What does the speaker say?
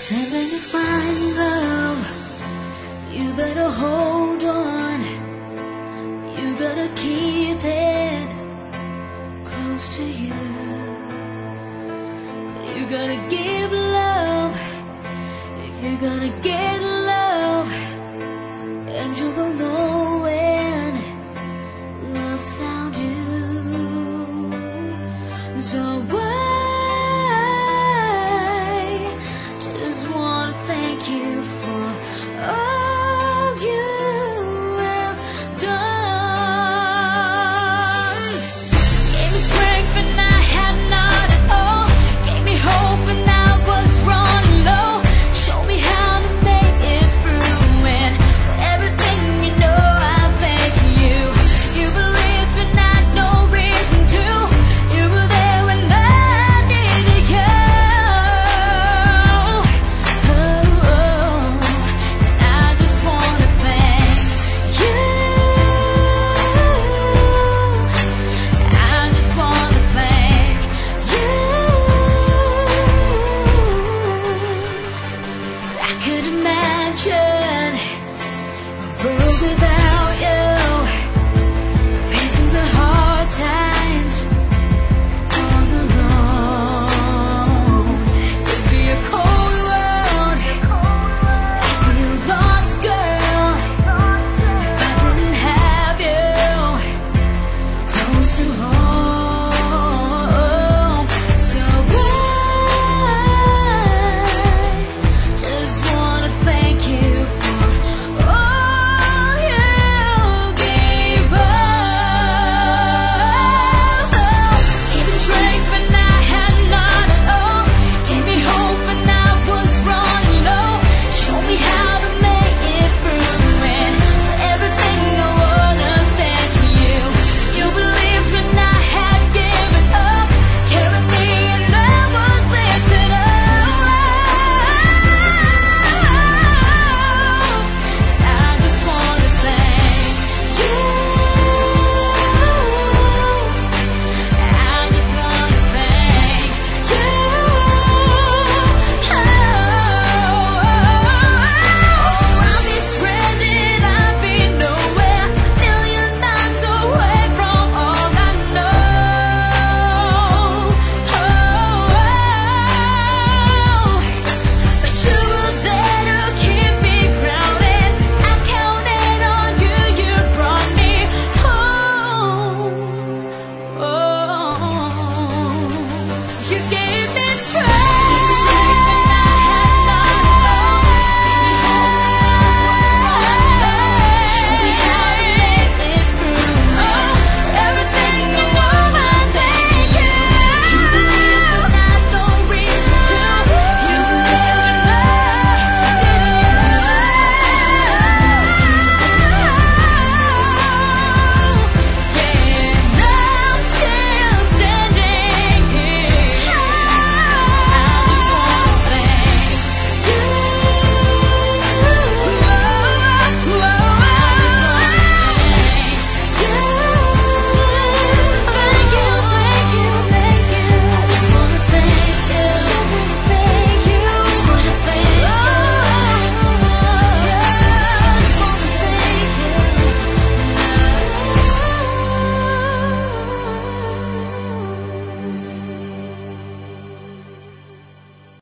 And when you find love, you better hold on. You gotta keep it close to you. You gotta give love if you're gonna get love, and you will know when love's found you. So I just wanna thank you for all you have done. Gave me strength when I had not at all. Gave me hope when I was running low. Showed me how to make it through, and for everything you know, I thank you. You believed when I had no reason to. You were there when I needed you. And I just wanna thank you. I just wanna thank you. I could imagine a world without